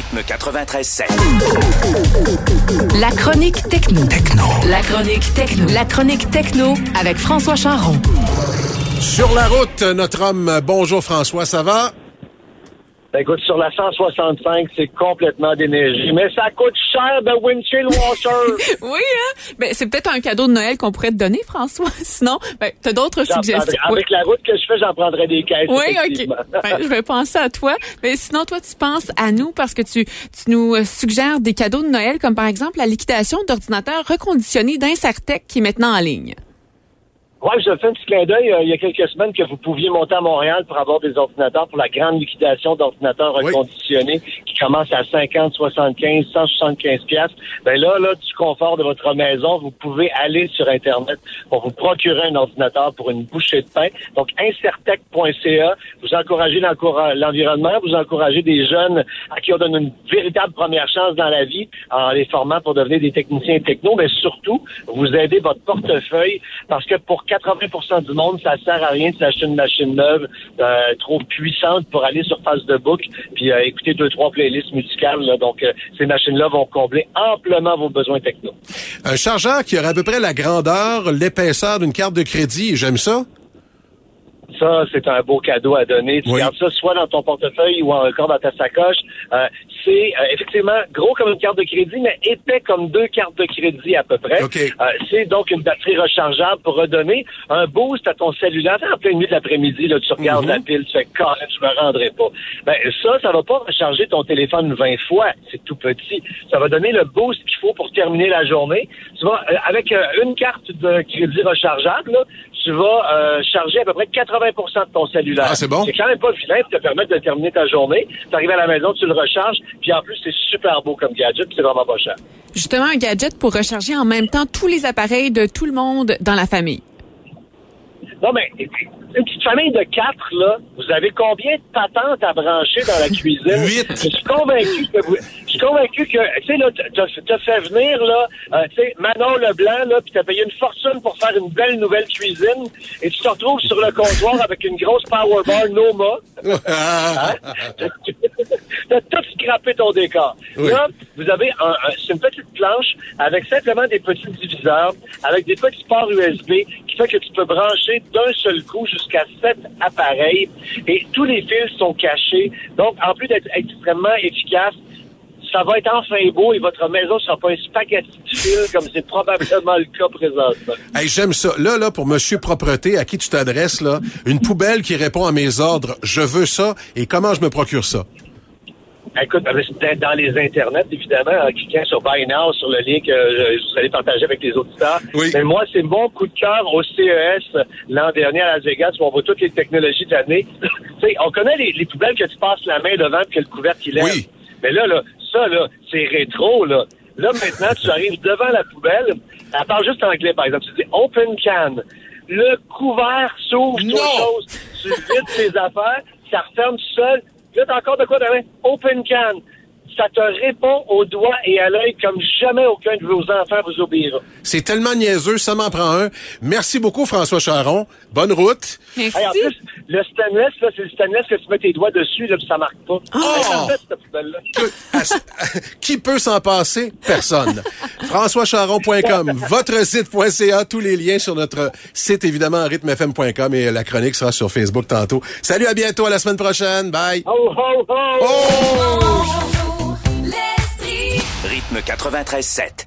Rythme 93.7. La chronique techno. La chronique techno. La chronique techno avec François Charon. Sur la route, notre homme. Bonjour François, ça va? Ben écoute, sur la 165, c'est complètement d'énergie, mais ça coûte cher de windshield washer. Oui, hein? Ben, c'est peut-être un cadeau de Noël qu'on pourrait te donner, François. Sinon, ben, t'as d'autres suggestions. Avec la route que je fais, j'en prendrais des caisses. Oui, OK. Ben, je vais penser à toi. Mais sinon, toi, tu penses à nous parce que tu nous suggères des cadeaux de Noël, comme par exemple la liquidation d'ordinateurs reconditionnés d'Incertec qui est maintenant en ligne. Ouais, je fais un petit clin d'œil. Il y a quelques semaines que vous pouviez monter à Montréal pour avoir des ordinateurs pour la grande liquidation d'ordinateurs reconditionnés qui commence à 50, 75, 175 piastres. Ben là, du confort de votre maison, vous pouvez aller sur Internet pour vous procurer un ordinateur pour une bouchée de pain. Donc, incertec.ca. Vous encouragez l'environnement, vous encouragez des jeunes à qui on donne une véritable première chance dans la vie en les formant pour devenir des techniciens techno, mais surtout, vous aidez votre portefeuille parce que pour 80% du monde, ça sert à rien de s'acheter une machine neuve trop puissante pour aller sur Facebook puis écouter 2-3 playlists musicales. Là. Donc, ces machines-là vont combler amplement vos besoins techno. Un chargeur qui aurait à peu près la grandeur, l'épaisseur d'une carte de crédit. J'aime ça. Ça, c'est un beau cadeau à donner. Tu gardes ça soit dans ton portefeuille ou encore dans ta sacoche. C'est effectivement gros comme une carte de crédit, mais épais comme 2 cartes de crédit à peu près. Okay. C'est donc une batterie rechargeable pour redonner un boost à ton cellulaire. En pleine nuit de l'après-midi, là, tu regardes la pile, tu fais « carré, je me rendrai pas ». Ben ça va pas recharger ton téléphone 20 fois. C'est tout petit. Ça va donner le boost qu'il faut pour terminer la journée. Tu vas, avec une carte de crédit rechargeable, là, tu vas charger à peu près 80% de ton cellulaire. Ah, c'est bon. C'est quand même pas vilain pour te permettre de terminer ta journée. Tu arrives à la maison, tu le recharges, puis en plus, c'est super beau comme gadget, puis c'est vraiment pas cher. Justement, un gadget pour recharger en même temps tous les appareils de tout le monde dans la famille. Non, mais une petite famille de 4, là, vous avez combien de patentes à brancher dans la cuisine? 8. Je suis convaincu que, tu sais, là, t'as fait venir, là, tu sais, Manon Leblanc, là, puis t'as payé une fortune pour faire une belle nouvelle cuisine, et tu te retrouves sur le comptoir avec une grosse powerbar Noma. Hein? T'as tout scrappé ton décor. Oui. Là, vous avez c'est une petite planche avec simplement des petits diviseurs, avec des petits ports USB qui fait que tu peux brancher d'un seul coup jusqu'à 7 appareils et tous les fils sont cachés. Donc, en plus d'être extrêmement efficace, ça va être enfin beau et votre maison ne sera pas un spaghetti de fil comme c'est probablement le cas présentement. Hey, j'aime ça. Là, pour Monsieur Propreté, à qui tu t'adresses, là, une poubelle qui répond à mes ordres, je veux ça, et comment je me procure ça? Écoute, dans les internets, évidemment, en cliquant sur Buy Now, sur le lien que vous allez partager avec les auditeurs. Oui. Mais moi, c'est mon coup de cœur au CES l'an dernier à Las Vegas, où on voit toutes les technologies de l'année. Tu sais, on connaît les poubelles que tu passes la main devant et que le couvercle il lève. Oui. Mais là, ça, c'est rétro, là. Là, maintenant, tu arrives devant la poubelle, elle parle juste anglais, par exemple. Tu dis « Open can ». Le couvert s'ouvre, toute chose. Tu vides tes affaires, ça referme tout seul. Là, t'as encore de quoi demain? Open can. Ça te répond au doigt et à l'œil comme jamais aucun de vos enfants vous obéira. C'est tellement niaiseux, ça m'en prend un. Merci beaucoup, François Charon. Bonne route. Merci. Hey, en plus, le stainless, là, c'est le stainless que tu mets tes doigts dessus, là, puis ça marque pas. Oh! Cette poubelle-là. Qui peut s'en passer? Personne. FrançoisCharon.com, votre site.ca, tous les liens sur notre site, évidemment, rythmefm.com, et la chronique sera sur Facebook tantôt. Salut, à bientôt, à la semaine prochaine. Bye. Ho, ho, ho! Oh! Rythme 93.7.